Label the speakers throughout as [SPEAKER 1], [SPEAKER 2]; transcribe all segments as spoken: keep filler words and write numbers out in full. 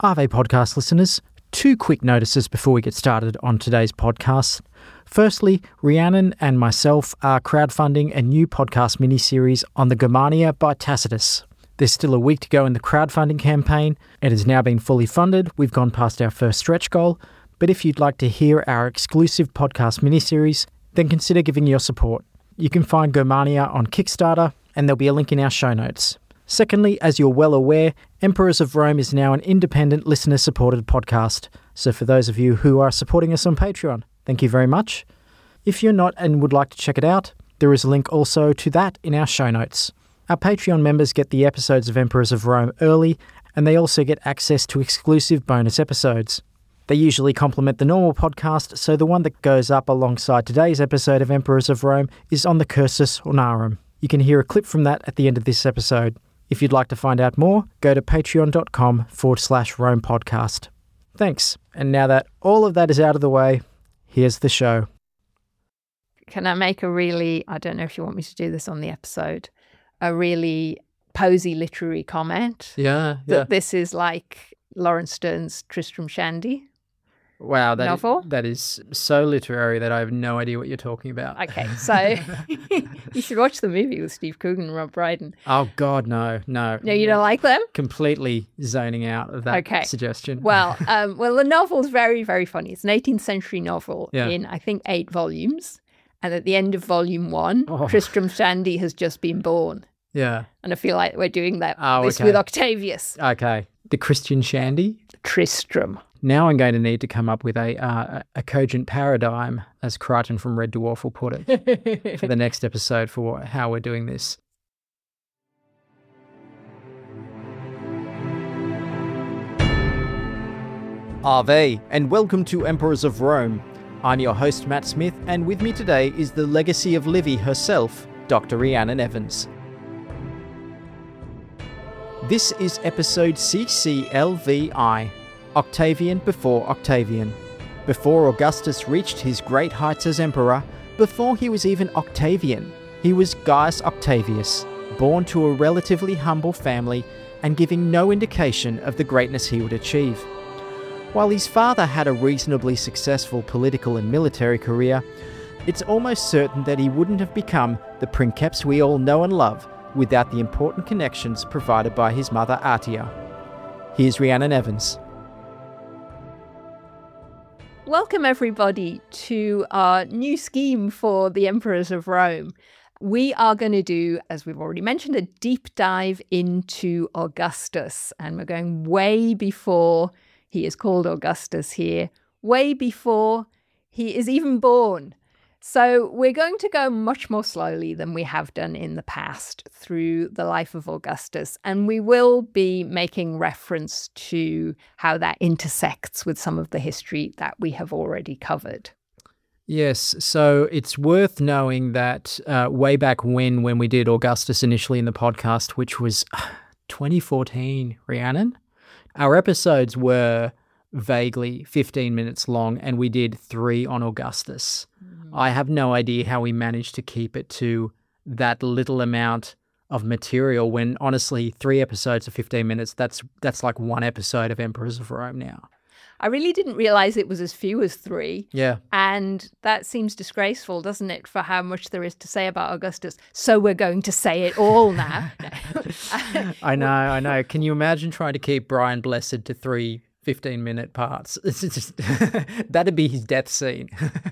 [SPEAKER 1] Ave podcast listeners, two quick notices before we get started on today's podcast. Firstly, Rhiannon and myself are crowdfunding a new podcast mini-series on the Germania by Tacitus. There's still a week to go in the crowdfunding campaign. It has now been fully funded. We've gone past our first stretch goal. But if you'd like to hear our exclusive podcast mini-series, then consider giving your support. You can find Germania on Kickstarter, and there'll be a link in our show notes. Secondly, as you're well aware, Emperors of Rome is now an independent, listener-supported podcast. So for those of you who are supporting us on Patreon, thank you very much. If you're not and would like to check it out, there is a link also to that in our show notes. Our Patreon members get the episodes of Emperors of Rome early, and they also get access to exclusive bonus episodes. They usually complement the normal podcast, so the one that goes up alongside today's episode of Emperors of Rome is on the Cursus Honorum. You can hear a clip from that at the end of this episode. If you'd like to find out more, go to patreon.com forward slash Rome podcast. Thanks. And now that all of that is out of the way, here's the show.
[SPEAKER 2] Can I make a really, I don't know if you want me to do this on the episode, a really posy literary comment?
[SPEAKER 1] Yeah, yeah.
[SPEAKER 2] That this is like Lawrence Stern's Tristram Shandy.
[SPEAKER 1] Wow, that
[SPEAKER 2] novel?
[SPEAKER 1] Is, that is so literary that I have no idea what you're talking about.
[SPEAKER 2] Okay, so you should watch the movie with Steve Coogan and Rob Brydon.
[SPEAKER 1] Oh, God, no, no.
[SPEAKER 2] No, you don't like them?
[SPEAKER 1] Completely zoning out of that
[SPEAKER 2] okay.
[SPEAKER 1] suggestion.
[SPEAKER 2] Well, um, well, the novel's very, very funny. It's an eighteenth century novel
[SPEAKER 1] yeah.
[SPEAKER 2] in, I think, eight volumes. And at the end of volume one,
[SPEAKER 1] oh.
[SPEAKER 2] Tristram Shandy has just been born.
[SPEAKER 1] Yeah.
[SPEAKER 2] And I feel like we're doing that
[SPEAKER 1] oh,
[SPEAKER 2] this
[SPEAKER 1] okay.
[SPEAKER 2] with Octavius.
[SPEAKER 1] Okay. The Christian Shandy?
[SPEAKER 2] Tristram.
[SPEAKER 1] Now I'm going to need to come up with a uh, a cogent paradigm, as Crichton from Red Dwarf will put it, for the next episode for how we're doing this. Ave, and welcome to Emperors of Rome. I'm your host, Matt Smith, and with me today is the legacy of Livy herself, Doctor Rhiannon Evans. This is episode C C L V I. Octavian before Octavian. Before Augustus reached his great heights as emperor, before he was even Octavian, he was Gaius Octavius, born to a relatively humble family and giving no indication of the greatness he would achieve. While his father had a reasonably successful political and military career, it's almost certain that he wouldn't have become the princeps we all know and love without the important connections provided by his mother Artia. Here's Rhiannon Evans.
[SPEAKER 2] Welcome, everybody, to our new scheme for the Emperors of Rome. We are going to do, as we've already mentioned, a deep dive into Augustus. And we're going way before he is called Augustus here, way before he is even born. So we're going to go much more slowly than we have done in the past through the life of Augustus. And we will be making reference to how that intersects with some of the history that we have already covered.
[SPEAKER 1] Yes, so it's worth knowing that uh, way back when, when we did Augustus initially in the podcast, which was twenty fourteen, Rhiannon, our episodes were vaguely fifteen minutes long, and we did three on Augustus. Mm-hmm. I have no idea how we managed to keep it to that little amount of material when, honestly, three episodes of fifteen minutes, that's that's like one episode of Emperors of Rome now.
[SPEAKER 2] I really didn't realize it was as few as three.
[SPEAKER 1] Yeah.
[SPEAKER 2] And that seems disgraceful, doesn't it, for how much there is to say about Augustus. So we're going to say it all now.
[SPEAKER 1] I know, I know. Can you imagine trying to keep Brian Blessed to three fifteen-minute parts? It's just that'd be his death scene.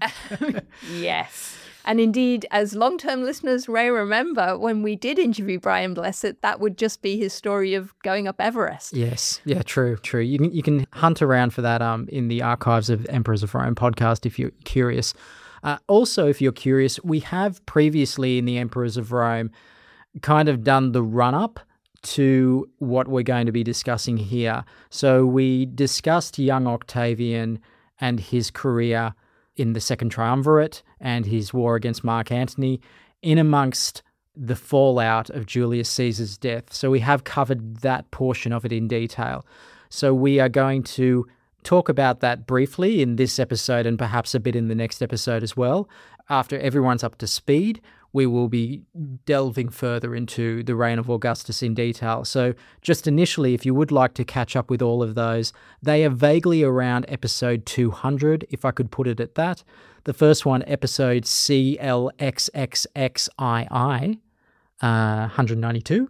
[SPEAKER 2] Yes. And indeed, as long-term listeners may remember, when we did interview Brian Blessed, that would just be his story of going up Everest.
[SPEAKER 1] Yes. Yeah, true, true. You can you can hunt around for that um in the archives of Emperors of Rome podcast if you're curious. Uh, also, if you're curious, we have previously in the Emperors of Rome kind of done the run-up to what we're going to be discussing here. So we discussed young Octavian and his career in the Second Triumvirate and his war against Mark Antony in amongst the fallout of Julius Caesar's death. So we have covered that portion of it in detail. So we are going to talk about that briefly in this episode and perhaps a bit in the next episode as well. After everyone's up to speed, we will be delving further into the reign of Augustus in detail. So just initially, if you would like to catch up with all of those, they are vaguely around episode two hundred, if I could put it at that. The first one, episode C L X X X I I, uh, one hundred ninety-two,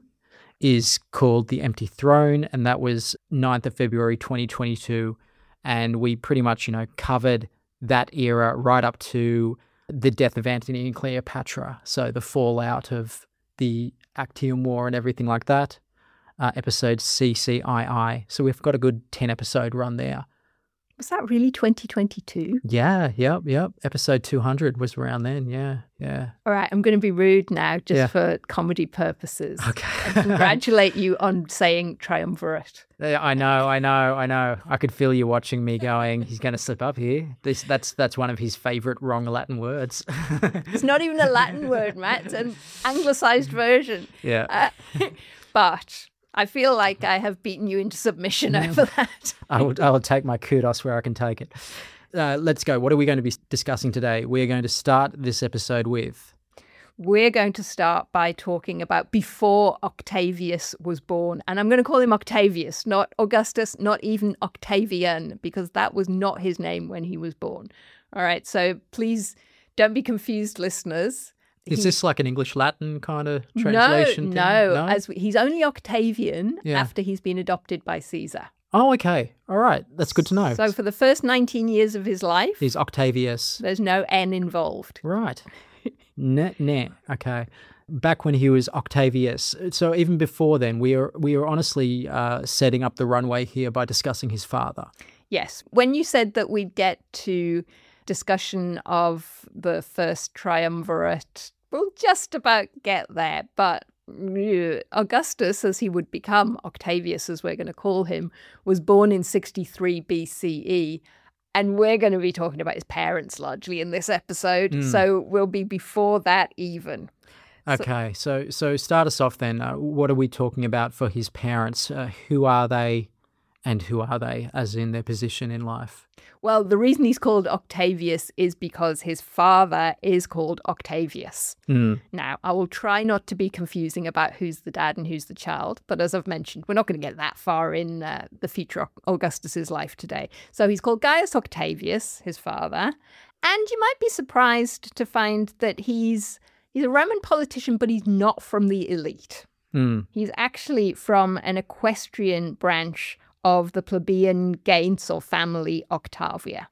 [SPEAKER 1] is called The Empty Throne, and that was ninth of February twenty twenty-two. And we pretty much, you know, covered that era right up to the death of Antony and Cleopatra. So the fallout of the Actium War and everything like that. Uh, episode C C I I. So we've got a good ten episode run there.
[SPEAKER 2] Was that really twenty twenty-two?
[SPEAKER 1] Yeah, yep, yep. Episode two hundred was around then, yeah, yeah.
[SPEAKER 2] All right, I'm going to be rude now just
[SPEAKER 1] Yeah.
[SPEAKER 2] for comedy purposes.
[SPEAKER 1] Okay.
[SPEAKER 2] And congratulate you on saying triumvirate.
[SPEAKER 1] Yeah, I know, I know, I know. I could feel you watching me going, he's going to slip up here. This, that's that's one of his favourite wrong Latin words.
[SPEAKER 2] It's not even a Latin word, Matt. It's an anglicised version.
[SPEAKER 1] Yeah.
[SPEAKER 2] Uh, but I feel like I have beaten you into submission over that.
[SPEAKER 1] I will, I will take my kudos where I can take it. Uh, let's go. What are we going to be discussing today? We're going to start this episode with...
[SPEAKER 2] We're going to start by talking about before Octavius was born. And I'm going to call him Octavius, not Augustus, not even Octavian, because that was not his name when he was born. All right, so please don't be confused, listeners.
[SPEAKER 1] Is
[SPEAKER 2] He-
[SPEAKER 1] this like an English-Latin kind of translation
[SPEAKER 2] no,
[SPEAKER 1] thing?
[SPEAKER 2] no, As we, he's only Octavian
[SPEAKER 1] Yeah.
[SPEAKER 2] after he's been adopted by Caesar.
[SPEAKER 1] Oh, okay. All right. That's good to know.
[SPEAKER 2] So for the first nineteen years of his life,
[SPEAKER 1] He's Octavius.
[SPEAKER 2] there's no N involved.
[SPEAKER 1] Right. Nah, nah. Okay. Back when he was Octavius. So even before then, we are we are honestly uh, setting up the runway here by discussing his father.
[SPEAKER 2] Yes. When you said that we'd get to discussion of the first triumvirate, we'll just about get there. But uh, Augustus, as he would become, Octavius, as we're going to call him, was born in sixty-three B C E. And we're going to be talking about his parents largely in this episode.
[SPEAKER 1] Mm.
[SPEAKER 2] So we'll be before that even.
[SPEAKER 1] Okay. So so start us off then. Uh, what are we talking about for his parents? Uh, who are they and who are they as in their position in life?
[SPEAKER 2] Well, the reason he's called Octavius is because his father is called Octavius.
[SPEAKER 1] Mm.
[SPEAKER 2] Now, I will try not to be confusing about who's the dad and who's the child, but as I've mentioned, we're not going to get that far in uh, the future Augustus's life today. So he's called Gaius Octavius, his father, and you might be surprised to find that he's he's a Roman politician, but he's not from the elite.
[SPEAKER 1] Mm.
[SPEAKER 2] He's actually from an equestrian branch of the plebeian Gains or family Octavia.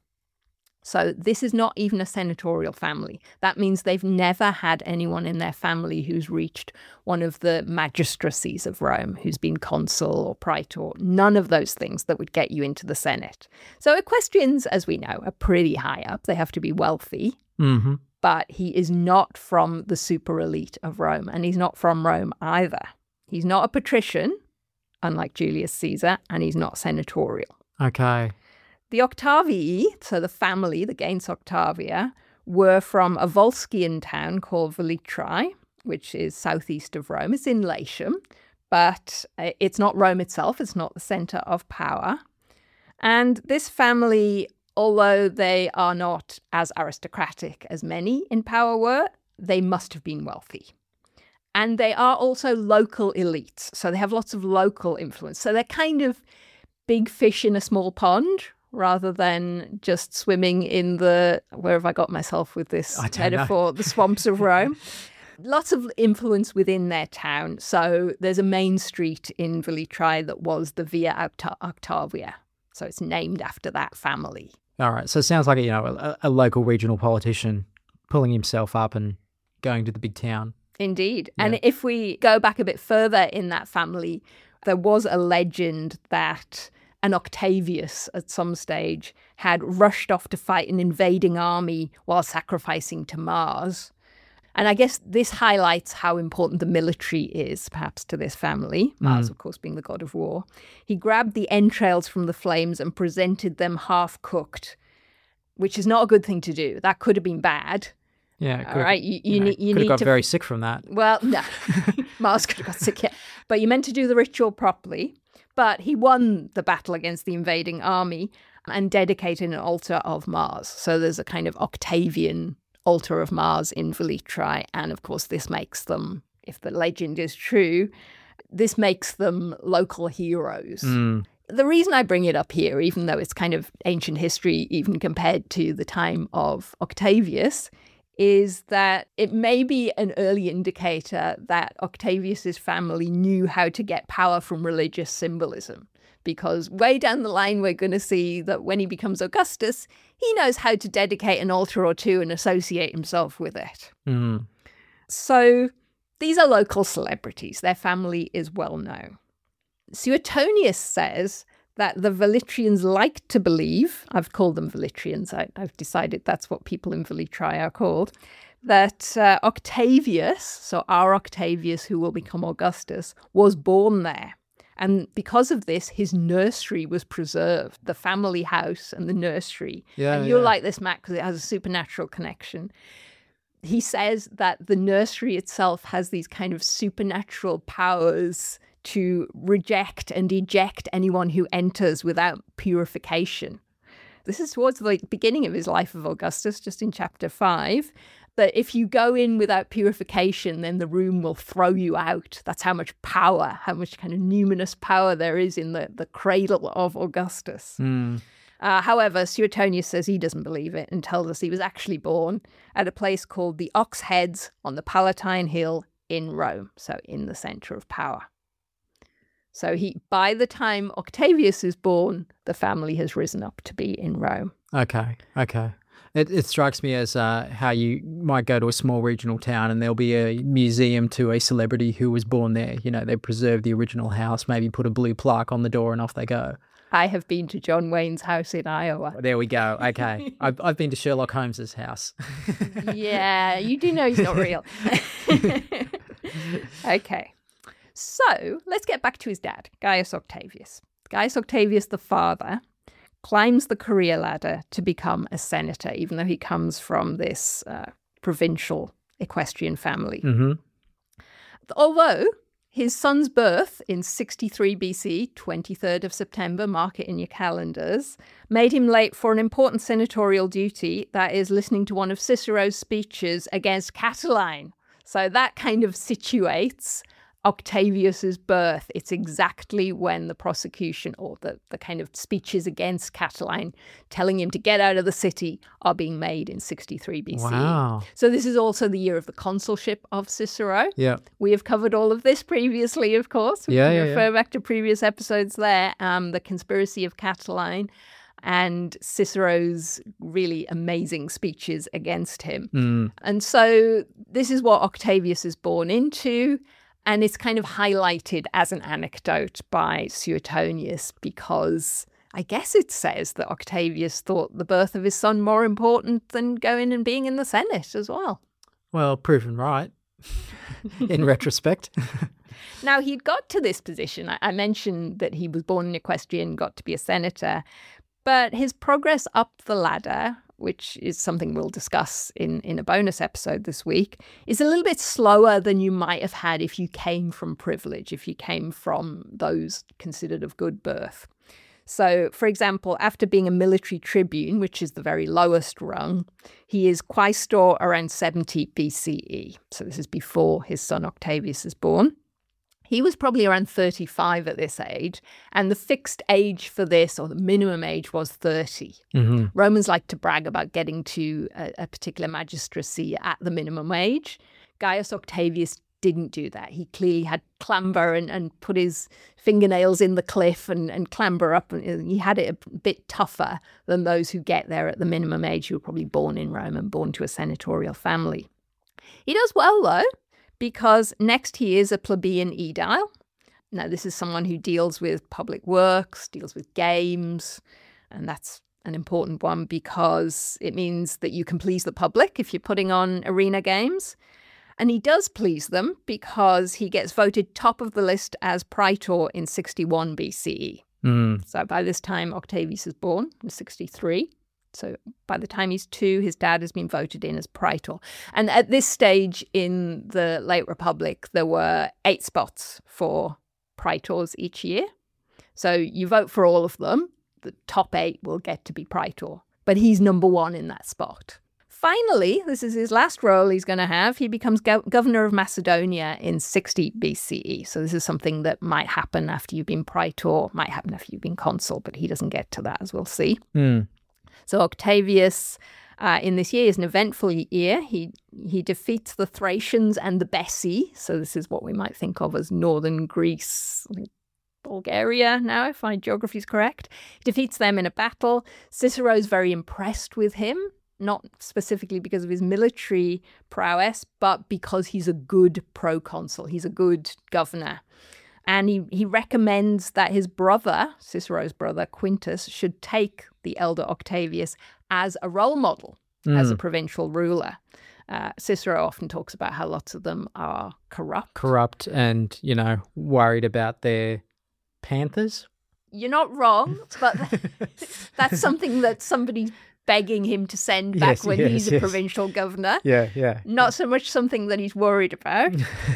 [SPEAKER 2] So this is not even a senatorial family. That means they've never had anyone in their family who's reached one of the magistracies of Rome, who's been consul or praetor, none of those things that would get you into the Senate. So equestrians, as we know, are pretty high up. They have to be wealthy,
[SPEAKER 1] Mm-hmm.
[SPEAKER 2] but he is not from the super elite of Rome, and he's not from Rome either. He's not a patrician, unlike Julius Caesar, and he's not senatorial.
[SPEAKER 1] Okay.
[SPEAKER 2] The Octavii, so the family, the Gains Octavia, were from a Volscian town called Velitrae, which is southeast of Rome. It's in Latium, but it's not Rome itself. It's not the center of power. And this family, although they are not as aristocratic as many in power were, they must have been wealthy. And they are also local elites, so they have lots of local influence. So they're kind of big fish in a small pond, rather than just swimming in the, where have I got myself with this
[SPEAKER 1] I don't
[SPEAKER 2] metaphor,
[SPEAKER 1] know.
[SPEAKER 2] the swamps of Rome. Lots of influence within their town. So there's a main street in Velitrae that was the Via Octa- Octavia. So it's named after that family.
[SPEAKER 1] All right. So it sounds like, you know, a, a local regional politician pulling himself up and going to the big town.
[SPEAKER 2] Indeed.
[SPEAKER 1] Yeah.
[SPEAKER 2] And if we go back a bit further in that family, there was a legend that an Octavius at some stage had rushed off to fight an invading army while sacrificing to Mars. And I guess this highlights how important the military is, perhaps, to this family, Mars,
[SPEAKER 1] Mm.
[SPEAKER 2] of course, being the god of war. He grabbed the entrails from the flames and presented them half-cooked, which is not a good thing to do. That could have been bad.
[SPEAKER 1] Yeah.
[SPEAKER 2] All right, you, you,
[SPEAKER 1] know,
[SPEAKER 2] need, you
[SPEAKER 1] could
[SPEAKER 2] need
[SPEAKER 1] have got
[SPEAKER 2] to
[SPEAKER 1] very sick from that.
[SPEAKER 2] Well, no, Mars could have got sick, yeah. But you meant to do the ritual properly. But he won the battle against the invading army and dedicated an altar of Mars. So there's a kind of Octavian altar of Mars in Velitrae. And of course, this makes them, if the legend is true, this makes them local heroes.
[SPEAKER 1] Mm.
[SPEAKER 2] The reason I bring it up here, even though it's kind of ancient history, even compared to the time of Octavius, is that it may be an early indicator that Octavius's family knew how to get power from religious symbolism. Because way down the line, we're going to see that when he becomes Augustus, he knows how to dedicate an altar or two and associate himself with it.
[SPEAKER 1] Mm.
[SPEAKER 2] So these are local celebrities. Their family is well known. Suetonius says that the Velitrians like to believe, I've called them Velitrians, I, I've decided that's what people in Velitrae are called, that uh, Octavius, so our Octavius who will become Augustus, was born there. And because of this, his nursery was preserved, the family house and the nursery.
[SPEAKER 1] Yeah,
[SPEAKER 2] and you'll
[SPEAKER 1] yeah.
[SPEAKER 2] like this, Matt, because it has a supernatural connection. He says that the nursery itself has these kind of supernatural powers to reject and eject anyone who enters without purification. This is towards the beginning of his life of Augustus, just in chapter five, that if you go in without purification, then the room will throw you out. That's how much power, how much kind of numinous power there is in the, the cradle of Augustus.
[SPEAKER 1] Mm.
[SPEAKER 2] Uh, however, Suetonius says he doesn't believe it and tells us he was actually born at a place called the Ox Heads on the Palatine Hill in Rome, so in the centre of power. So he, by the time Octavius is born, the family has risen up to be in Rome.
[SPEAKER 1] Okay, okay. It, it strikes me as uh, how you might go to a small regional town and there'll be a museum to a celebrity who was born there. You know, they preserve the original house, maybe put a blue plaque on the door and off they go.
[SPEAKER 2] I have been to John Wayne's house in Iowa.
[SPEAKER 1] There we go. Okay. I've, I've been to Sherlock Holmes's house.
[SPEAKER 2] Yeah, you do know he's not real. Okay. So let's get back to his dad, Gaius Octavius. Gaius Octavius, the father, climbs the career ladder to become a senator, even though he comes from this uh, provincial equestrian family.
[SPEAKER 1] Mm-hmm.
[SPEAKER 2] Although his son's birth in sixty-three B C, twenty-third of September, mark it in your calendars, made him late for an important senatorial duty, that is listening to one of Cicero's speeches against Catiline. So that kind of situates Octavius's birth. It's exactly when the prosecution or the, the kind of speeches against Catiline telling him to get out of the city are being made in sixty-three B C.
[SPEAKER 1] Wow.
[SPEAKER 2] So this is also the year of the consulship of Cicero.
[SPEAKER 1] Yeah.
[SPEAKER 2] We have covered all of this previously, of course. We
[SPEAKER 1] Yeah,
[SPEAKER 2] can
[SPEAKER 1] yeah,
[SPEAKER 2] refer
[SPEAKER 1] yeah.
[SPEAKER 2] back to previous episodes there. Um, the conspiracy of Catiline and Cicero's really amazing speeches against him.
[SPEAKER 1] Mm.
[SPEAKER 2] And so this is what Octavius is born into. And it's kind of highlighted as an anecdote by Suetonius because I guess it says that Octavius thought the birth of his son more important than going and being in the Senate as well.
[SPEAKER 1] Well, proven right in retrospect.
[SPEAKER 2] Now, he'd got to this position. I, I mentioned that he was born in Equestrian, got to be a senator, but his progress up the ladder, which is something we'll discuss in, in a bonus episode this week, is a little bit slower than you might have had if you came from privilege, if you came from those considered of good birth. So, for example, after being a military tribune, which is the very lowest rung, he is quaestor around seventy B C E. So this is before his son Octavius is born. He was probably around thirty-five at this age, and the fixed age for this, or the minimum age, was thirty.
[SPEAKER 1] Mm-hmm.
[SPEAKER 2] Romans like to brag about getting to a, a particular magistracy at the minimum age. Gaius Octavius didn't do that. He clearly had clamber and, and put his fingernails in the cliff and, and clamber up. And he had it a bit tougher than those who get there at the minimum age, who were probably born in Rome and born to a senatorial family. He does well, though, because next he is a plebeian aedile. Now, this is someone who deals with public works, deals with games, and that's an important one because it means that you can please the public if you're putting on arena games. And he does please them because he gets voted top of the list as praetor in sixty-one B C E.
[SPEAKER 1] Mm.
[SPEAKER 2] So by this time, Octavius is born in sixty-three. So by the time he's two, his dad has been voted in as praetor. And at this stage in the late Republic, there were eight spots for praetors each year. So you vote for all of them. The top eight will get to be praetor. But he's number one in that spot. finally, this is his last role he's going to have, he becomes go- governor of Macedonia in sixty B C E. So this is something that might happen after you've been praetor, might happen after you've been consul, but he doesn't get to that, as we'll see.
[SPEAKER 1] Mm.
[SPEAKER 2] So Octavius, uh, in this year, is an eventful year. He he defeats the Thracians and the Bessi. So this is what we might think of as northern Greece, Bulgaria now, if my geography is correct. He defeats them in a battle. Cicero's very impressed with him, not specifically because of his military prowess, but because he's a good proconsul. He's a good governor. And he, he recommends that his brother, Cicero's brother, Quintus, should take the elder Octavius as a role model, mm. as a provincial ruler. Uh, Cicero often talks about how lots of them are corrupt.
[SPEAKER 1] Corrupt and, you know, worried about their panthers.
[SPEAKER 2] You're not wrong, but that's something that somebody's begging him to send back
[SPEAKER 1] yes,
[SPEAKER 2] when
[SPEAKER 1] yes,
[SPEAKER 2] he's a
[SPEAKER 1] yes.
[SPEAKER 2] provincial governor.
[SPEAKER 1] Yeah, yeah.
[SPEAKER 2] Not so much something that he's worried about.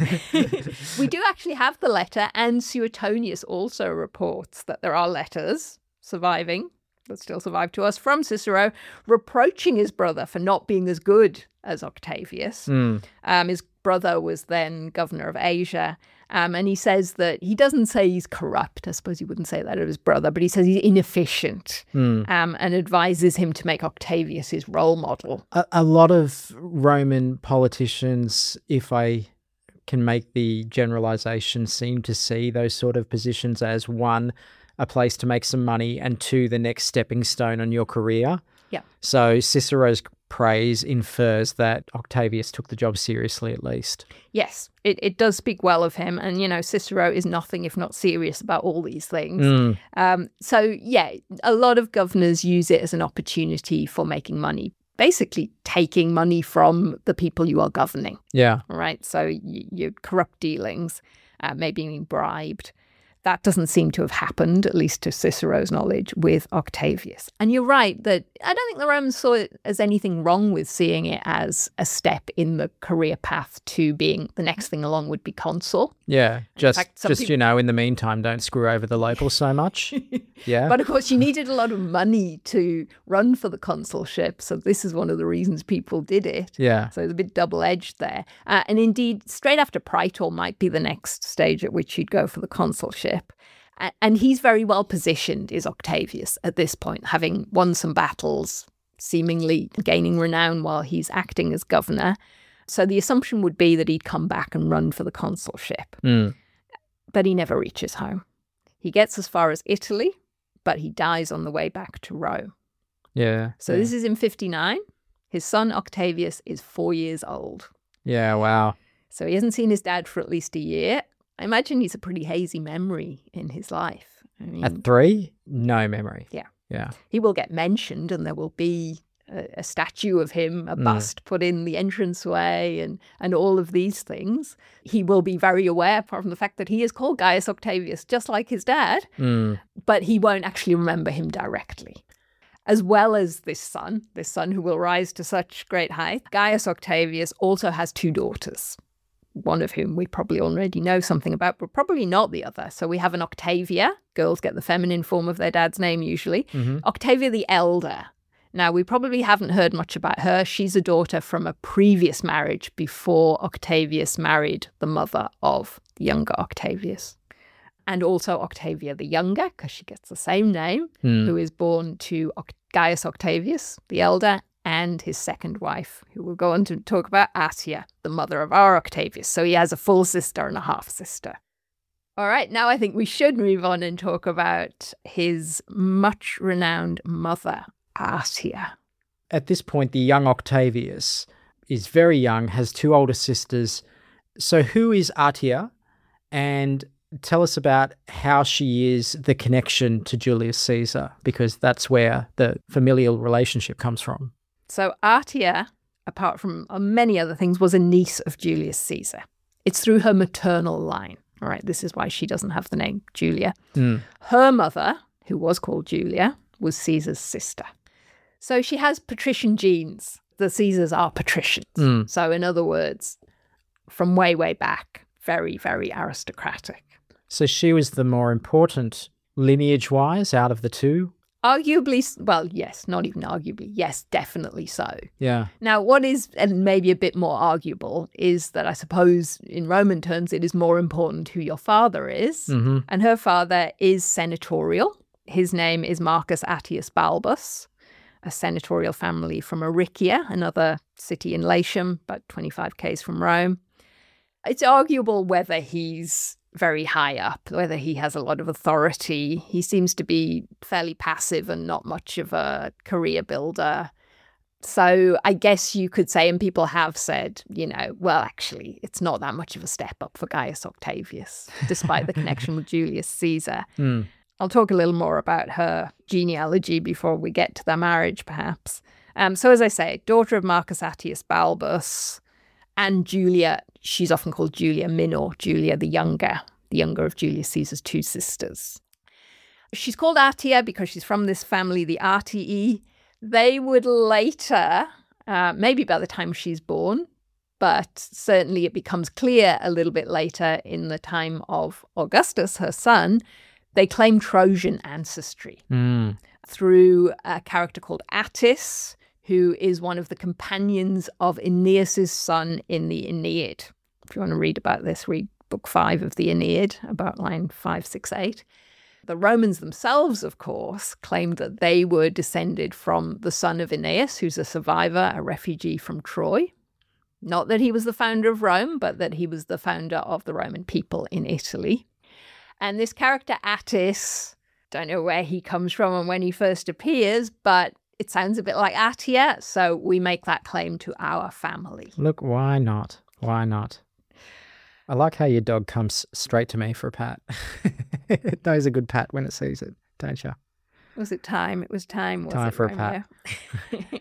[SPEAKER 2] We do actually have the letter, and Suetonius also reports that there are letters surviving, that still survive to us, from Cicero, reproaching his brother for not being as good as Octavius.
[SPEAKER 1] Mm.
[SPEAKER 2] Um, his brother was then governor of Asia. Um, and he says that he doesn't say he's corrupt. I suppose he wouldn't say that of his brother, but he says he's inefficient
[SPEAKER 1] mm.
[SPEAKER 2] um, and advises him to make Octavius his role model.
[SPEAKER 1] A, a lot of Roman politicians, if I can make the generalization, seem to see those sort of positions as, one, a place to make some money, and two, the next stepping stone on your career.
[SPEAKER 2] Yeah.
[SPEAKER 1] So Cicero's praise infers that Octavius took the job seriously, at least.
[SPEAKER 2] Yes, it, it does speak well of him. And, you know, Cicero is nothing if not serious about all these things.
[SPEAKER 1] Mm.
[SPEAKER 2] Um, so, yeah, a lot of governors use it as an opportunity for making money, basically taking money from the people you are governing.
[SPEAKER 1] Yeah.
[SPEAKER 2] Right? So you, your corrupt dealings, uh, maybe being bribed. That doesn't seem to have happened, at least to Cicero's knowledge, with Octavius. And you're right that I don't think the Romans saw it as anything wrong with seeing it as a step in the career path to being the next thing along would be consul.
[SPEAKER 1] Yeah, just,
[SPEAKER 2] fact,
[SPEAKER 1] just
[SPEAKER 2] people...
[SPEAKER 1] you know, in the meantime, don't screw over the locals so much. Yeah.
[SPEAKER 2] But of course, you needed a lot of money to run for the consulship. So this is one of the reasons people did it.
[SPEAKER 1] Yeah.
[SPEAKER 2] So it's a bit double-edged there. Uh, and indeed, straight after praetor might be the next stage at which you'd go for the consulship. And he's very well positioned, is Octavius, at this point, having won some battles, seemingly gaining renown while he's acting as governor. So the assumption would be that he'd come back and run for the consulship.
[SPEAKER 1] Mm.
[SPEAKER 2] But he never reaches home. He gets as far as Italy, but he dies on the way back to Rome.
[SPEAKER 1] Yeah.
[SPEAKER 2] So
[SPEAKER 1] yeah.
[SPEAKER 2] this is in fifty-nine. His son Octavius is four years old.
[SPEAKER 1] Yeah, wow.
[SPEAKER 2] So he hasn't seen his dad for at least a year. I imagine he's a pretty hazy memory in his life. I mean,
[SPEAKER 1] At three, no memory.
[SPEAKER 2] Yeah.
[SPEAKER 1] Yeah.
[SPEAKER 2] He will get mentioned and there will be a, a statue of him, a bust mm. put in the entranceway and, and all of these things. He will be very aware, apart from the fact that he is called Gaius Octavius, just like his dad,
[SPEAKER 1] mm.
[SPEAKER 2] but he won't actually remember him directly. As well as this son, this son who will rise to such great height, Gaius Octavius also has two daughters, one of whom we probably already know something about, but probably not the other. So we have an Octavia. Girls get the feminine form of their dad's name usually.
[SPEAKER 1] Mm-hmm.
[SPEAKER 2] Octavia the elder. Now, we probably haven't heard much about her. She's a daughter from a previous marriage before Octavius married the mother of the younger Octavius. And also Octavia the younger, because she gets the same name,
[SPEAKER 1] mm.
[SPEAKER 2] who is born to Gaius Octavius the elder, and his second wife, who we'll go on to talk about, Atia, the mother of our Octavius. So he has a full sister and a half-sister. All right, now I think we should move on and talk about his much-renowned mother, Atia.
[SPEAKER 1] At this point, the young Octavius is very young, has two older sisters. So who is Atia? And tell us about how she is the connection to Julius Caesar, because that's where the familial relationship comes from.
[SPEAKER 2] So Atia, apart from many other things, was a niece of Julius Caesar. It's through her maternal line. All right, this is why she doesn't have the name Julia.
[SPEAKER 1] Mm.
[SPEAKER 2] Her mother, who was called Julia, was Caesar's sister. So she has patrician genes. The Caesars are patricians.
[SPEAKER 1] Mm.
[SPEAKER 2] So in other words, from way, way back, very, very aristocratic.
[SPEAKER 1] So she was the more important lineage-wise out of the two?
[SPEAKER 2] Arguably, well, yes, not even arguably, yes, definitely so.
[SPEAKER 1] Yeah.
[SPEAKER 2] Now, what is, and maybe a bit more arguable, is that I suppose in Roman terms it is more important who your father is.
[SPEAKER 1] Mm-hmm.
[SPEAKER 2] And her father is senatorial. His name is Marcus Attius Balbus, a senatorial family from Aricia, another city in Latium, about twenty-five kays from Rome. It's arguable whether he's very high up, whether he has a lot of authority. He seems to be fairly passive and not much of a career builder. So I guess you could say, and people have said, you know, well, actually, it's not that much of a step up for Gaius Octavius, despite the connection with Julius Caesar.
[SPEAKER 1] Mm.
[SPEAKER 2] I'll talk a little more about her genealogy before we get to their marriage, perhaps. Um, so as I say, daughter of Marcus Attius Balbus, and Julia, she's often called Julia Minor, Julia the younger, the younger of Julius Caesar's two sisters. She's called Attia because she's from this family, the Attii. They would later, uh, maybe by the time she's born, but certainly it becomes clear a little bit later in the time of Augustus, her son, they claim Trojan ancestry
[SPEAKER 1] Mm.
[SPEAKER 2] through a character called Attis, who is one of the companions of Aeneas's son in the Aeneid. If you want to read about this, read book five of the Aeneid, about line five, six, eight. The Romans themselves, of course, claimed that they were descended from the son of Aeneas, who's a survivor, a refugee from Troy. Not that he was the founder of Rome, but that he was the founder of the Roman people in Italy. And this character Attis, don't know where he comes from and when he first appears, but it sounds a bit like Attia, so we make that claim to our family.
[SPEAKER 1] Look, why not? Why not? I like how your dog comes straight to me for a pat. It knows a good pat when it sees it, don't you?
[SPEAKER 2] Was it time? It was time, was
[SPEAKER 1] Time
[SPEAKER 2] it,
[SPEAKER 1] for a
[SPEAKER 2] Romeo? pat.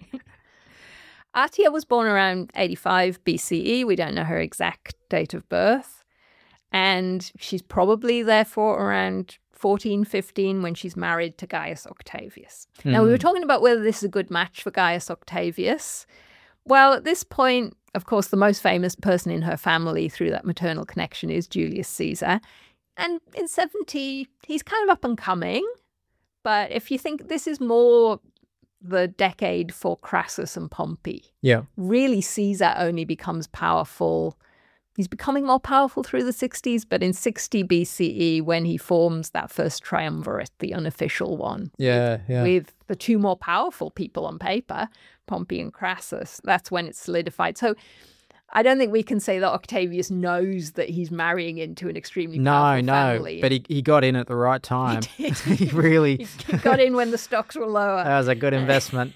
[SPEAKER 2] Attia was born around eighty-five B C E. We don't know her exact date of birth. And she's probably, therefore, around fourteen, fifteen when she's married to Gaius Octavius. Mm. Now, we were talking about whether this is a good match for Gaius Octavius. Well, at this point, of course, the most famous person in her family through that maternal connection is Julius Caesar. And in seventy, he's kind of up and coming. But if you think this is more the decade for Crassus and Pompey,
[SPEAKER 1] yeah,
[SPEAKER 2] really Caesar only becomes powerful. He's becoming more powerful through the sixties, but in sixty B C E, when he forms that first triumvirate, the unofficial one,
[SPEAKER 1] yeah, yeah.
[SPEAKER 2] with the two more powerful people on paper, Pompey and Crassus, that's when it's solidified. So I don't think we can say that Octavius knows that he's marrying into an extremely
[SPEAKER 1] no,
[SPEAKER 2] powerful
[SPEAKER 1] no,
[SPEAKER 2] family.
[SPEAKER 1] No, but he, he got in at the right time.
[SPEAKER 2] He did.
[SPEAKER 1] he really...
[SPEAKER 2] he got in when the stocks were lower.
[SPEAKER 1] That was a good investment.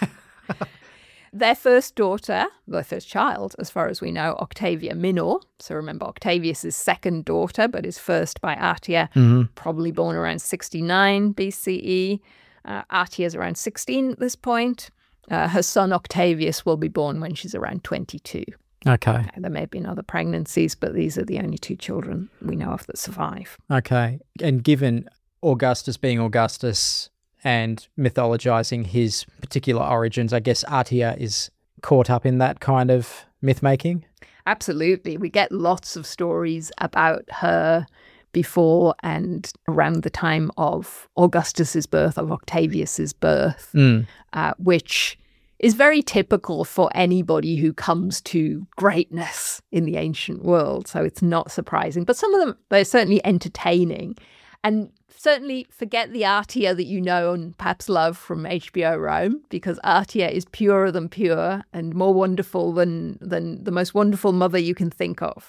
[SPEAKER 2] Their first daughter, their first child, as far as we know, Octavia Minor. So remember, Octavius' second daughter, but his first by Attia,
[SPEAKER 1] mm-hmm.
[SPEAKER 2] probably born around sixty-nine B C E. Uh, Attia's around sixteen at this point. Uh, her son Octavius will be born when she's around twenty-two.
[SPEAKER 1] Okay.
[SPEAKER 2] There may have been other pregnancies, but these are the only two children we know of that survive.
[SPEAKER 1] Okay. And given Augustus being Augustus and mythologizing his particular origins, I guess Attia is caught up in that kind of myth-making?
[SPEAKER 2] Absolutely. We get lots of stories about her before and around the time of Augustus's birth, of Octavius's birth,
[SPEAKER 1] mm.
[SPEAKER 2] uh, which is very typical for anybody who comes to greatness in the ancient world. So it's not surprising. But some of them, they're certainly entertaining. And certainly forget the Attia that you know and perhaps love from H B O Rome, because Attia is purer than pure and more wonderful than, than the most wonderful mother you can think of.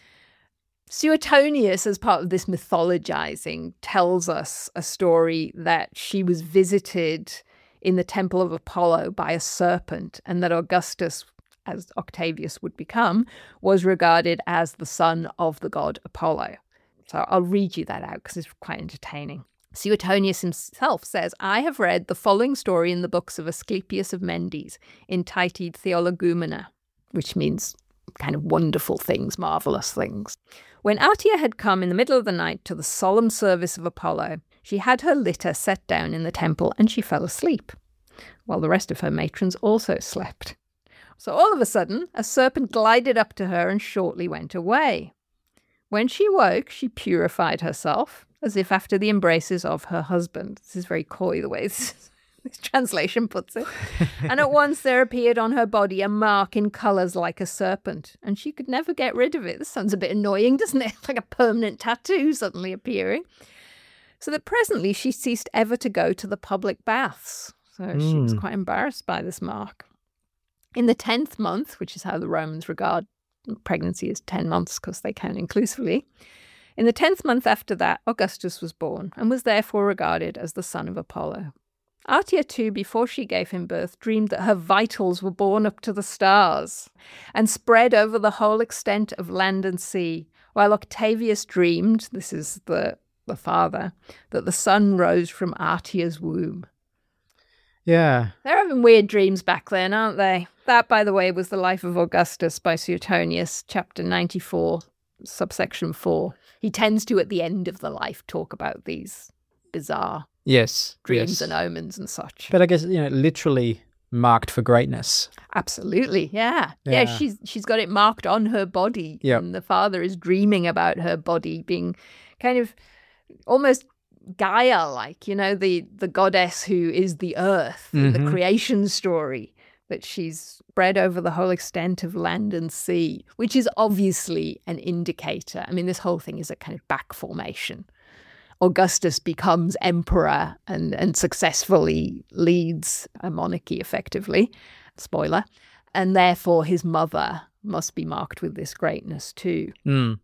[SPEAKER 2] Suetonius, as part of this mythologizing, tells us a story that she was visited in the temple of Apollo by a serpent, and that Augustus, as Octavius would become, was regarded as the son of the god Apollo. So I'll read you that out because it's quite entertaining. Suetonius himself says, I have read the following story in the books of Asclepius of Mendes, entitled Theologumena, which means kind of wonderful things, marvelous things. When Attia had come in the middle of the night to the solemn service of Apollo, she had her litter set down in the temple and she fell asleep, while the rest of her matrons also slept. So all of a sudden, a serpent glided up to her and shortly went away. When she woke, she purified herself, as if after the embraces of her husband. This is very coy the way this, this translation puts it. And at once there appeared on her body a mark in colours like a serpent, and she could never get rid of it. This sounds a bit annoying, doesn't it? Like a permanent tattoo suddenly appearing. So that presently she ceased ever to go to the public baths. So mm. she was quite embarrassed by this mark. In the tenth month, which is how the Romans regard pregnancy as ten months because they count inclusively, in the tenth month after that, Augustus was born and was therefore regarded as the son of Apollo. Artia, too, before she gave him birth, dreamed that her vitals were borne up to the stars and spread over the whole extent of land and sea, while Octavius dreamed, this is the, the father, that the sun rose from Artia's womb.
[SPEAKER 1] Yeah.
[SPEAKER 2] They're having weird dreams back then, aren't they? That, by the way, was The Life of Augustus by Suetonius, chapter ninety-four, subsection four. He tends to, at the end of the life, talk about these bizarre
[SPEAKER 1] yes,
[SPEAKER 2] dreams
[SPEAKER 1] yes.
[SPEAKER 2] and omens and such.
[SPEAKER 1] But I guess, you know, literally marked for greatness.
[SPEAKER 2] Absolutely, yeah.
[SPEAKER 1] Yeah,
[SPEAKER 2] yeah she's she's got it marked on her body.
[SPEAKER 1] Yep.
[SPEAKER 2] And the father is dreaming about her body being kind of almost Gaia-like, you know, the, the goddess who is the earth in
[SPEAKER 1] mm-hmm.
[SPEAKER 2] the creation story, that she's spread over the whole extent of land and sea, which is obviously an indicator. I mean, this whole thing is a kind of back formation. Augustus becomes emperor and, and successfully leads a monarchy effectively, spoiler, and therefore his mother must be marked with this greatness too.
[SPEAKER 1] Mm.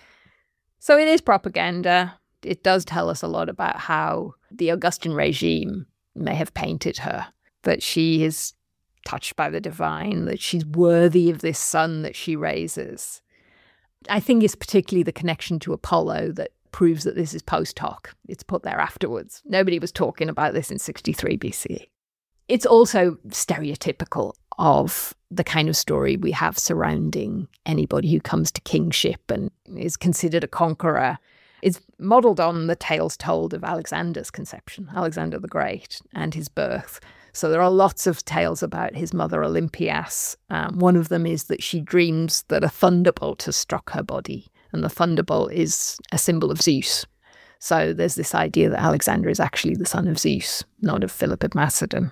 [SPEAKER 2] So it is propaganda. It does tell us a lot about how the Augustan regime may have painted her, that she is touched by the divine, that she's worthy of this son that she raises. I think it's particularly the connection to Apollo that proves that this is post hoc. It's put there afterwards. Nobody was talking about this in sixty-three B C E. It's also stereotypical of the kind of story we have surrounding anybody who comes to kingship and is considered a conqueror. It's modelled on the tales told of Alexander's conception, Alexander the Great, and his birth. So there are lots of tales about his mother Olympias. Um, one of them is that she dreams that a thunderbolt has struck her body, and the thunderbolt is a symbol of Zeus. So there's this idea that Alexander is actually the son of Zeus, not of Philip of Macedon.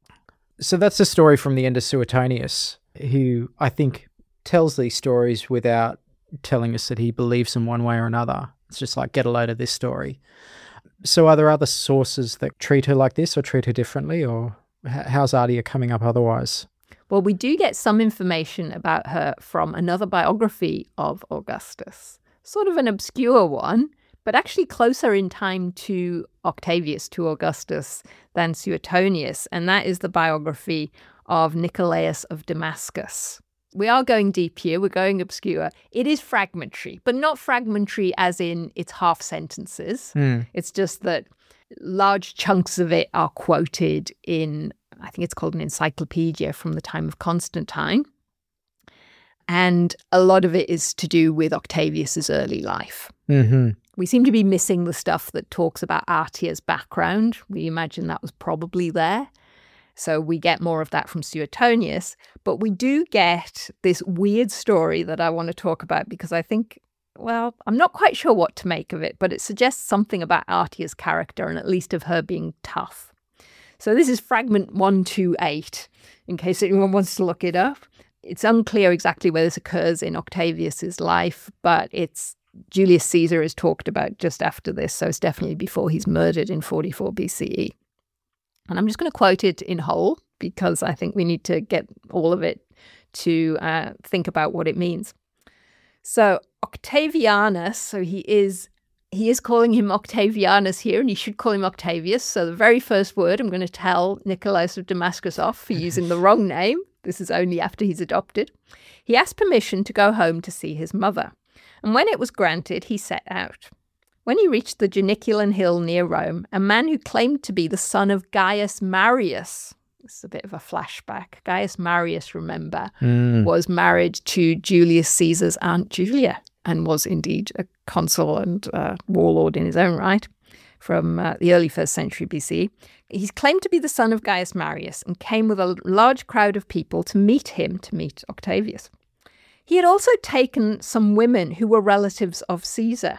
[SPEAKER 1] So that's a story from the end of Suetonius, who I think tells these stories without telling us that he believes them one way or another. It's just like, get a load of this story. So are there other sources that treat her like this or treat her differently, or how's Artia coming up otherwise?
[SPEAKER 2] Well, we do get some information about her from another biography of Augustus, sort of an obscure one, but actually closer in time to Octavius, to Augustus, than Suetonius, and that is the biography of Nicolaus of Damascus. We are going deep here, we're going obscure. It is fragmentary, but not fragmentary as in it's half sentences.
[SPEAKER 1] Mm.
[SPEAKER 2] It's just that large chunks of it are quoted in, I think it's called an encyclopedia from the time of Constantine. And a lot of it is to do with Octavius's early life.
[SPEAKER 1] Mm-hmm.
[SPEAKER 2] We seem to be missing the stuff that talks about Artia's background. We imagine that was probably there. So we get more of that from Suetonius, but we do get this weird story that I want to talk about because I think, well, I'm not quite sure what to make of it, but it suggests something about Artia's character and at least of her being tough. So this is fragment one twenty-eight, in case anyone wants to look it up. It's unclear exactly where this occurs in Octavius's life, but it's Julius Caesar is talked about just after this, so it's definitely before he's murdered in forty-four B C E. And I'm just going to quote it in whole because I think we need to get all of it to uh, think about what it means. So Octavianus, so he is he is calling him Octavianus here, and he should call him Octavius. So the very first word I'm going to tell Nicolaus of Damascus off for using the wrong name. This is only after he's adopted. He asked permission to go home to see his mother. And when it was granted, he set out. When he reached the Janiculum hill near Rome, a man who claimed to be the son of Gaius Marius, this is a bit of a flashback, Gaius Marius, remember,
[SPEAKER 1] mm.
[SPEAKER 2] was married to Julius Caesar's Aunt Julia and was indeed a consul and uh, warlord in his own right from uh, the early first century B C. He's claimed to be the son of Gaius Marius and came with a large crowd of people to meet him, to meet Octavius. He had also taken some women who were relatives of Caesar.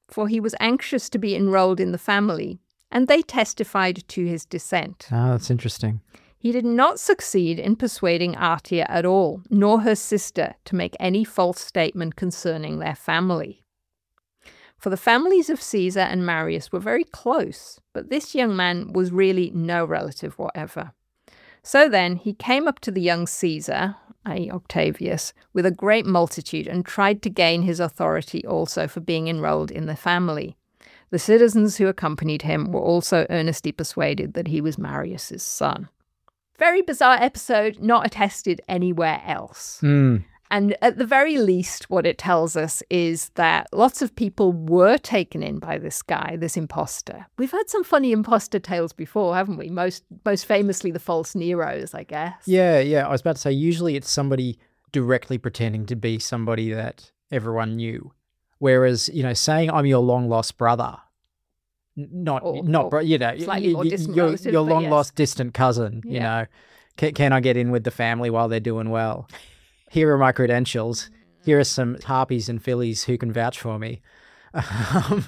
[SPEAKER 2] for he was anxious to be enrolled in the family, and they testified to his dissent.
[SPEAKER 1] Oh, that's interesting.
[SPEAKER 2] He did not succeed in persuading Artia at all, nor her sister, to make any false statement concerning their family. For the families of Caesar and Marius were very close, but this young man was really no relative whatever. So then he came up to the young Caesar, that is. Octavius, with a great multitude and tried to gain his authority also for being enrolled in the family. The citizens who accompanied him were also earnestly persuaded that he was Marius's son. Very bizarre episode, not attested anywhere else.
[SPEAKER 1] Mm.
[SPEAKER 2] And at the very least, what it tells us is that lots of people were taken in by this guy, this imposter. We've had some funny imposter tales before, haven't we? Most most famously, the false Neros, I guess.
[SPEAKER 1] Yeah, yeah. I was about to say, usually it's somebody directly pretending to be somebody that everyone knew. Whereas, you know, saying I'm your long-lost brother, not,
[SPEAKER 2] Or-
[SPEAKER 1] not
[SPEAKER 2] or
[SPEAKER 1] bro- you know,
[SPEAKER 2] slightly more
[SPEAKER 1] y- y-
[SPEAKER 2] distant
[SPEAKER 1] your,
[SPEAKER 2] relative,
[SPEAKER 1] your
[SPEAKER 2] but
[SPEAKER 1] long-lost distant cousin, you
[SPEAKER 2] Yeah.
[SPEAKER 1] know. Can, can I get in with the family while they're doing well? Here are my credentials. Here are some harpies and fillies who can vouch for me. Um,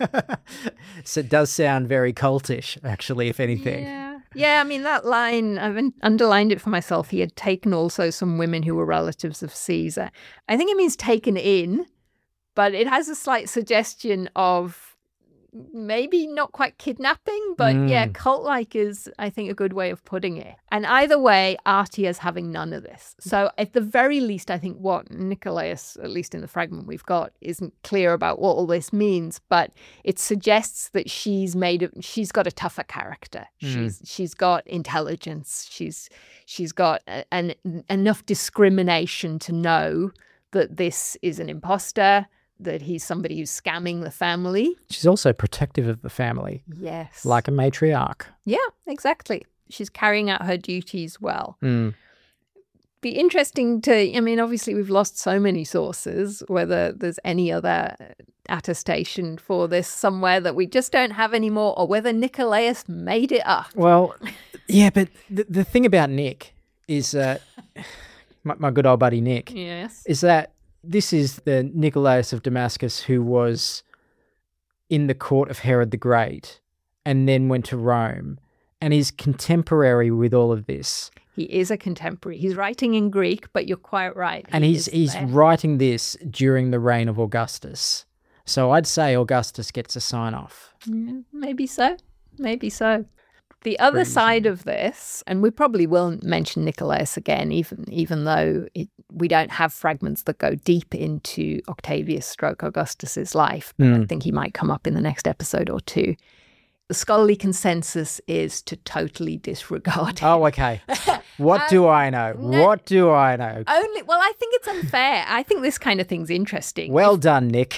[SPEAKER 1] so it does sound very cultish, actually, if anything.
[SPEAKER 2] Yeah. Yeah, I mean, that line, I've un- underlined it for myself. He had taken also some women who were relatives of Caesar. I think it means taken in, but it has a slight suggestion of maybe not quite kidnapping, but yeah,
[SPEAKER 1] Mm.
[SPEAKER 2] cult-like is, I think, a good way of putting it. And either way, Artia's having none of this. So at the very least, I think what Nicolaus, at least in the fragment we've got, isn't clear about what all this means, but it suggests that she's made, of, she's got a tougher character.
[SPEAKER 1] Mm.
[SPEAKER 2] She's she's got intelligence. She's she's got a, an enough discrimination to know that this is an imposter, that he's somebody who's scamming the family.
[SPEAKER 1] She's also protective of the family,
[SPEAKER 2] Yes.
[SPEAKER 1] like a matriarch.
[SPEAKER 2] Yeah, exactly. She's carrying out her duties well.
[SPEAKER 1] Mm.
[SPEAKER 2] Be interesting to, I mean, obviously we've lost so many sources, whether there's any other attestation for this somewhere that we just don't have anymore, or whether Nicolaus made it up.
[SPEAKER 1] Well, yeah, but the, the thing about Nick is that, my, my good old buddy Nick,
[SPEAKER 2] Yes.
[SPEAKER 1] is that this is the Nicolaus of Damascus who was in the court of Herod the Great and then went to Rome and is contemporary with all of this.
[SPEAKER 2] He is a contemporary. He's writing in Greek, but you're quite right.
[SPEAKER 1] And
[SPEAKER 2] He
[SPEAKER 1] he's
[SPEAKER 2] is
[SPEAKER 1] he's
[SPEAKER 2] there.
[SPEAKER 1] writing this during the reign of Augustus. So I'd say Augustus gets a sign off.
[SPEAKER 2] Yeah, maybe so. Maybe so. The other
[SPEAKER 1] Crazy.
[SPEAKER 2] side of this, and we probably will mention Nicolaus again, even even though it, we don't have fragments that go deep into Octavius stroke Augustus's life. But I
[SPEAKER 1] Mm.
[SPEAKER 2] think he might come up in the next episode or two. The scholarly consensus is to totally disregard him.
[SPEAKER 1] Oh, okay. What do I know?
[SPEAKER 2] no-
[SPEAKER 1] What do I know?
[SPEAKER 2] Only, well, I think it's unfair. I think this kind of thing's interesting.
[SPEAKER 1] Well done, Nick.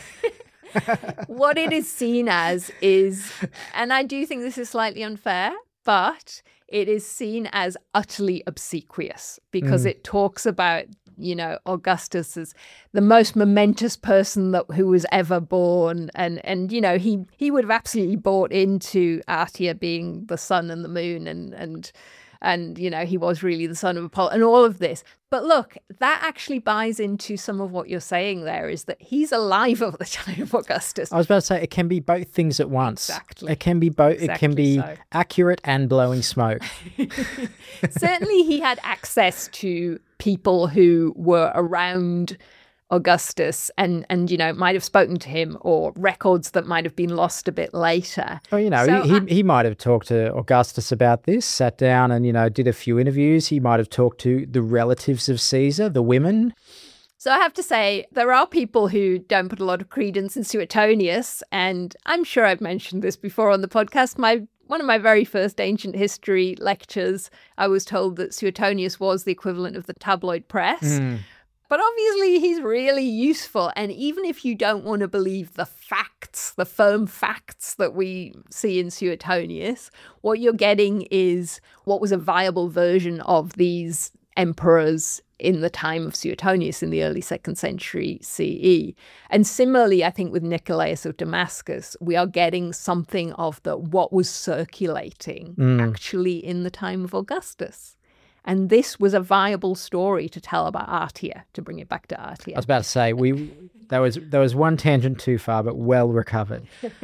[SPEAKER 2] What it is seen as is, and I do think this is slightly unfair, but it is seen as utterly obsequious because
[SPEAKER 1] Mm.
[SPEAKER 2] it talks about, you know, Augustus as the most momentous person that who was ever born, and and you know he he would have absolutely bought into Artia being the sun and the moon, and and and you know he was really the son of Apollo and all of this. But look, that actually buys into some of what you're saying there, is that he's alive at the time of Augustus.
[SPEAKER 1] I was about to say it can be both things at once.
[SPEAKER 2] Exactly.
[SPEAKER 1] It can be both. It can
[SPEAKER 2] Exactly
[SPEAKER 1] be
[SPEAKER 2] so.
[SPEAKER 1] accurate and blowing smoke.
[SPEAKER 2] Certainly he had access to people who were around Augustus and, and you know, might have spoken to him, or records that might have been lost a bit later.
[SPEAKER 1] Well, you know,
[SPEAKER 2] So
[SPEAKER 1] he,
[SPEAKER 2] I-
[SPEAKER 1] he he might have talked to Augustus about this, sat down and, you know, did a few interviews. He might have talked to the relatives of Caesar, the women.
[SPEAKER 2] So I have to say, there are people who don't put a lot of credence in Suetonius, and I'm sure I've mentioned this before on the podcast. My one of my very first ancient history lectures, I was told that Suetonius was the equivalent of the tabloid press.
[SPEAKER 1] Mm.
[SPEAKER 2] But obviously he's really useful. And even if you don't want to believe the facts, the firm facts that we see in Suetonius, what you're getting is what was a viable version of these emperors in the time of Suetonius in the early second century C E. And similarly, I think with Nicolaus of Damascus, we are getting something of the what was circulating
[SPEAKER 1] Mm.
[SPEAKER 2] actually in the time of Augustus. And this was a viable story to tell about Artia, to bring it back to Artia.
[SPEAKER 1] I was about to say, we there was there was one tangent too far, but well recovered.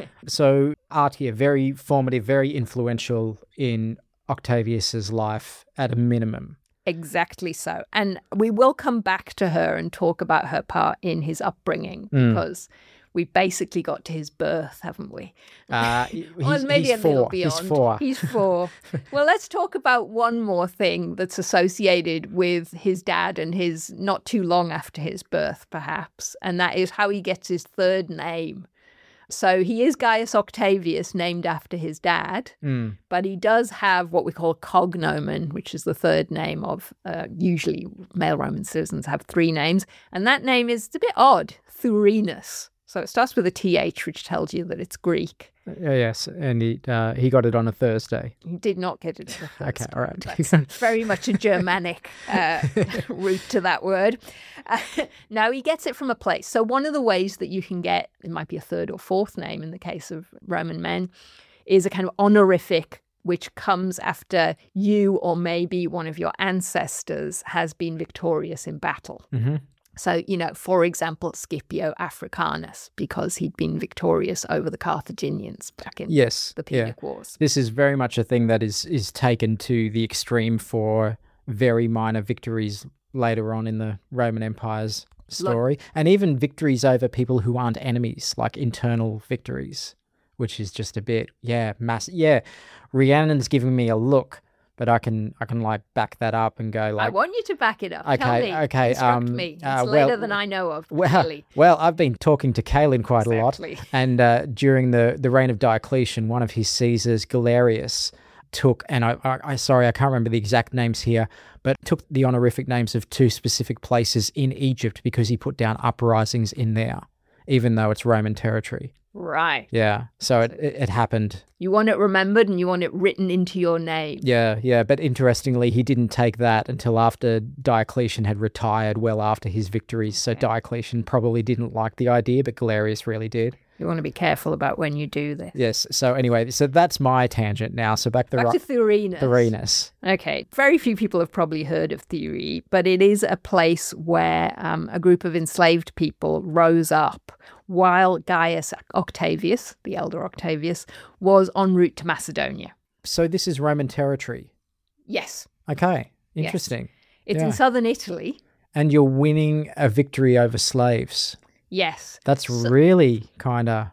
[SPEAKER 1] So Artia, very formative, very influential in Octavius's life at a minimum.
[SPEAKER 2] Exactly so. And we will come back to her and talk about her part in his upbringing
[SPEAKER 1] Mm.
[SPEAKER 2] because we basically got to his birth, haven't we?
[SPEAKER 1] Uh, he's,
[SPEAKER 2] Or maybe
[SPEAKER 1] he's
[SPEAKER 2] a
[SPEAKER 1] four.
[SPEAKER 2] little beyond.
[SPEAKER 1] He's four.
[SPEAKER 2] He's four. Well, let's talk about one more thing that's associated with his dad and his not too long after his birth, perhaps, and that is how he gets his third name. So he is Gaius Octavius, named after his dad,
[SPEAKER 1] Mm.
[SPEAKER 2] but he does have what we call cognomen, which is the third name of, uh, usually male Roman citizens have three names, and that name is a bit odd, Thurinus. So it starts with a T H, which tells you that it's Greek.
[SPEAKER 1] Uh, yes, and he uh, he got it on a Thursday.
[SPEAKER 2] He did not get it. The first
[SPEAKER 1] Okay, all right.
[SPEAKER 2] That's very much a Germanic uh, root to that word. Uh, no, he gets it from a place. So one of the ways that you can get, it might be a third or fourth name in the case of Roman men, is a kind of honorific which comes after you or maybe one of your ancestors has been victorious in battle.
[SPEAKER 1] Mm-hmm.
[SPEAKER 2] So, you know, for example, Scipio Africanus, because he'd been victorious over the Carthaginians back in
[SPEAKER 1] Yes,
[SPEAKER 2] the
[SPEAKER 1] yeah.
[SPEAKER 2] Punic Wars.
[SPEAKER 1] This is very much a thing that is is taken to the extreme for very minor victories later on in the Roman Empire's story, and even victories over people who aren't enemies, like internal victories, which is just a bit, yeah, mass. Yeah, Rhiannon's giving me a look, but I can I can like back that up and go like,
[SPEAKER 2] I want you to back it up.
[SPEAKER 1] Okay,
[SPEAKER 2] Tell me.
[SPEAKER 1] okay,
[SPEAKER 2] Instruct
[SPEAKER 1] um,
[SPEAKER 2] me. It's
[SPEAKER 1] uh,
[SPEAKER 2] later
[SPEAKER 1] well-
[SPEAKER 2] than I know of.
[SPEAKER 1] well,
[SPEAKER 2] Really.
[SPEAKER 1] well, I've been talking to Kaelin quite a lot,
[SPEAKER 2] Exactly.
[SPEAKER 1] and uh, during the, the reign of Diocletian, one of his Caesars, Galerius, took, and I, I, I sorry, I can't remember the exact names here, but took the honorific names of two specific places in Egypt because he put down uprisings in there, even though it's Roman territory.
[SPEAKER 2] Right.
[SPEAKER 1] Yeah, so it, it, it happened.
[SPEAKER 2] You want it remembered and you want it written into your name.
[SPEAKER 1] Yeah, yeah, but interestingly, he didn't take that until after Diocletian had retired, well after his victories. So Diocletian probably didn't like the idea, but Galerius really did.
[SPEAKER 2] You want to be careful about when you do this.
[SPEAKER 1] Yes. So anyway, so that's my tangent now. So back to
[SPEAKER 2] Back
[SPEAKER 1] Ro-
[SPEAKER 2] to Thurinus.
[SPEAKER 1] Thurinus.
[SPEAKER 2] Okay, very few people have probably heard of Thurii, but it is a place where um, a group of enslaved people rose up while Gaius Octavius, the elder Octavius, was en route to Macedonia.
[SPEAKER 1] So this is Roman territory.
[SPEAKER 2] Yes,
[SPEAKER 1] Okay. Interesting.
[SPEAKER 2] it's
[SPEAKER 1] Yeah.
[SPEAKER 2] in southern Italy.
[SPEAKER 1] And you're winning a victory over slaves.
[SPEAKER 2] Yes.
[SPEAKER 1] That's
[SPEAKER 2] So-
[SPEAKER 1] really kind of...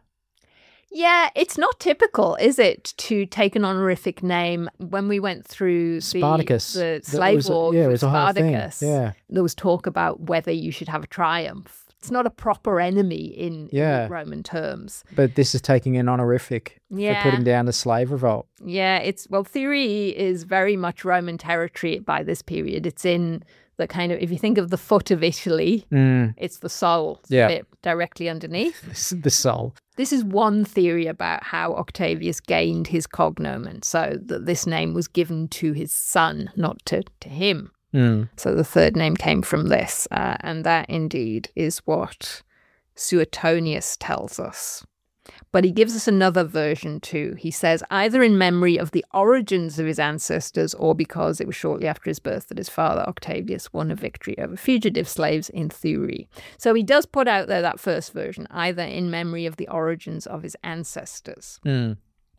[SPEAKER 2] Yeah, it's not typical, is it, to take an honorific name? When we went through the,
[SPEAKER 1] Spartacus.
[SPEAKER 2] the
[SPEAKER 1] That
[SPEAKER 2] slave
[SPEAKER 1] was a-
[SPEAKER 2] war
[SPEAKER 1] yeah, it
[SPEAKER 2] with
[SPEAKER 1] was a whole thing.
[SPEAKER 2] Spartacus,
[SPEAKER 1] Yeah.
[SPEAKER 2] there was talk about whether you should have a triumph. It's not a proper enemy in,
[SPEAKER 1] Yeah.
[SPEAKER 2] in Roman terms.
[SPEAKER 1] But this is taking an honorific
[SPEAKER 2] Yeah.
[SPEAKER 1] for putting down the slave revolt.
[SPEAKER 2] Yeah, it's, well, Thurii is very much Roman territory by this period. It's in the kind of, if you think of the foot of Italy,
[SPEAKER 1] Mm,
[SPEAKER 2] it's the sole, it's
[SPEAKER 1] Yeah.
[SPEAKER 2] a bit directly underneath.
[SPEAKER 1] this is the soul.
[SPEAKER 2] This is one theory about how Octavius gained his cognomen, so that this name was given to his son, not to, to him.
[SPEAKER 1] Mm.
[SPEAKER 2] So the third name came from this, uh, and that indeed is what Suetonius tells us. But he gives us another version too. He says either in memory of the origins of his ancestors or because it was shortly after his birth that his father Octavius won a victory over fugitive slaves in Thurii. So he does put out there that first version, either in memory of the origins of his ancestors.
[SPEAKER 1] Mm.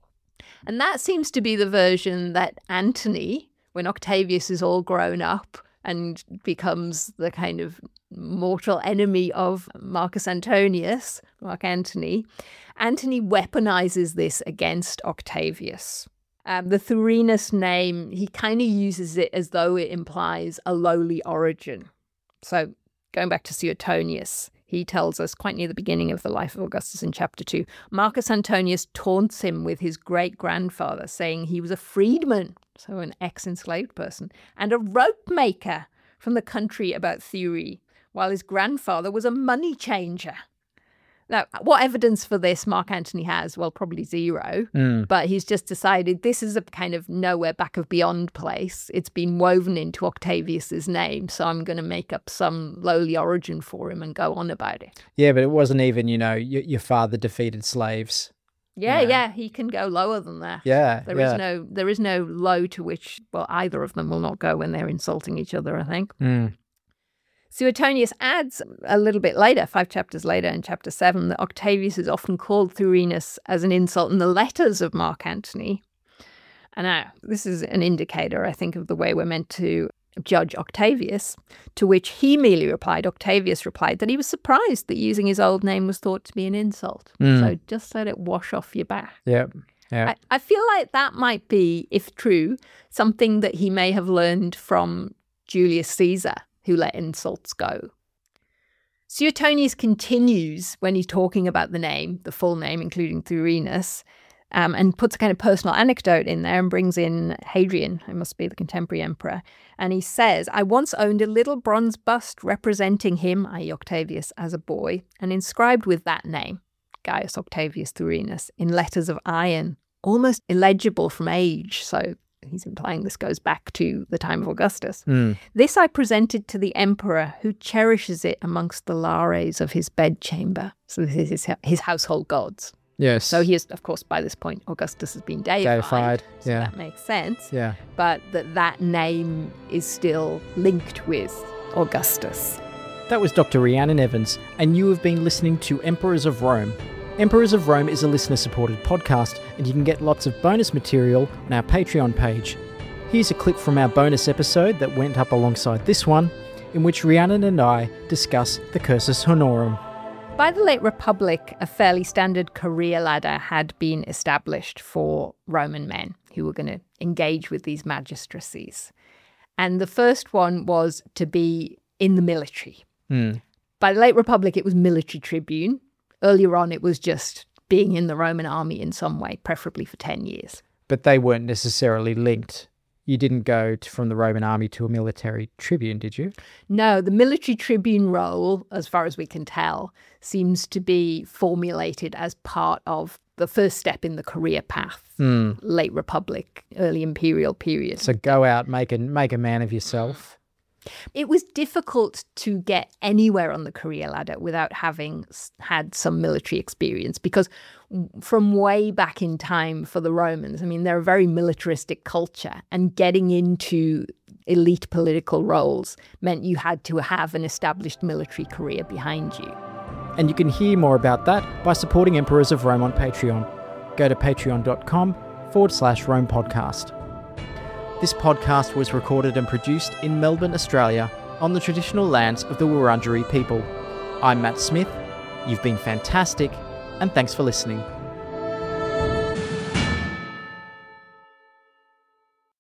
[SPEAKER 2] And that seems to be the version that Antony, when Octavius is all grown up and becomes the kind of mortal enemy of Marcus Antonius, Mark Antony, Antony weaponizes this against Octavius. Um, the Thurinus name, he kind of uses it as though it implies a lowly origin. So going back to Suetonius, he tells us quite near the beginning of the life of Augustus in chapter two, Marcus Antonius taunts him with his great-grandfather, saying he was a freedman, so an ex-enslaved person, and a rope maker from the country about Thurii, while his grandfather was a money changer. Now, what evidence for this Mark Antony has? Well, probably zero.
[SPEAKER 1] Mm.
[SPEAKER 2] But he's just decided this is a kind of nowhere back of beyond place. It's been woven into Octavius's name, so I'm going to make up some lowly origin for him and go on about it.
[SPEAKER 1] Yeah, but it wasn't even, you know, your, your father defeated slaves.
[SPEAKER 2] Yeah,
[SPEAKER 1] Yeah.
[SPEAKER 2] yeah, he can go lower than that.
[SPEAKER 1] Yeah,
[SPEAKER 2] There is
[SPEAKER 1] yeah.
[SPEAKER 2] no there is no low to which, well, either of them will not go when they're insulting each other, I think.
[SPEAKER 1] Mm.
[SPEAKER 2] Suetonius adds a little bit later, five chapters later in chapter seven, that Octavius is often called Thurinus as an insult in the letters of Mark Antony. And now, this is an indicator, I think, of the way we're meant to judge Octavius, to which he merely replied, Octavius replied, that he was surprised that using his old name was thought to be an insult.
[SPEAKER 1] Mm.
[SPEAKER 2] So just let it wash off your back.
[SPEAKER 1] Yeah, yeah.
[SPEAKER 2] I, I feel like that might be, if true, something that he may have learned from Julius Caesar, who let insults go. Suetonius continues when he's talking about the name, the full name, including Thurinus, um, and puts a kind of personal anecdote in there and brings in Hadrian, who must be the contemporary emperor. And he says, I once owned a little bronze bust representing him, that is. Octavius, as a boy, and inscribed with that name, Gaius Octavius Thurinus, in letters of iron, almost illegible from age. So he's implying this goes back to the time of Augustus.
[SPEAKER 1] Mm.
[SPEAKER 2] This I presented to the emperor, who cherishes it amongst the lares of his bedchamber. So this is his, his household gods.
[SPEAKER 1] Yes.
[SPEAKER 2] So he is, of course, by this point, Augustus has been deified.
[SPEAKER 1] Deified,
[SPEAKER 2] so
[SPEAKER 1] yeah.
[SPEAKER 2] that makes sense.
[SPEAKER 1] Yeah.
[SPEAKER 2] But that that name is still linked with Augustus.
[SPEAKER 1] That was Doctor Rhiannon Evans, and you have been listening to Emperors of Rome. Emperors of Rome is a listener-supported podcast, and you can get lots of bonus material on our Patreon page. Here's a clip from our bonus episode that went up alongside this one, in which Rhiannon and I discuss the Cursus Honorum.
[SPEAKER 2] By the late Republic, a fairly standard career ladder had been established for Roman men who were going to engage with these magistracies. And the first one was to be in the military.
[SPEAKER 1] Mm.
[SPEAKER 2] By the late Republic, it was military tribune. Earlier on, it was just being in the Roman army in some way, preferably for ten years.
[SPEAKER 1] But they weren't necessarily linked. You didn't go to, from the Roman army to a military tribune, did you?
[SPEAKER 2] No, the military tribune role, as far as we can tell, seems to be formulated as part of the first step in the career path,
[SPEAKER 1] Mm.
[SPEAKER 2] late Republic, early imperial period.
[SPEAKER 1] So go out, make a, make a man of yourself.
[SPEAKER 2] It was difficult to get anywhere on the career ladder without having s- had some military experience, because w- from way back in time for the Romans, I mean, they're a very militaristic culture, and getting into elite political roles meant you had to have an established military career behind you.
[SPEAKER 1] And you can hear more about that by supporting Emperors of Rome on Patreon. Go to patreon.com forward slash Rome podcast. This podcast was recorded and produced in Melbourne, Australia, on the traditional lands of the Wurundjeri people. I'm Matt Smith, you've been fantastic, and thanks for listening.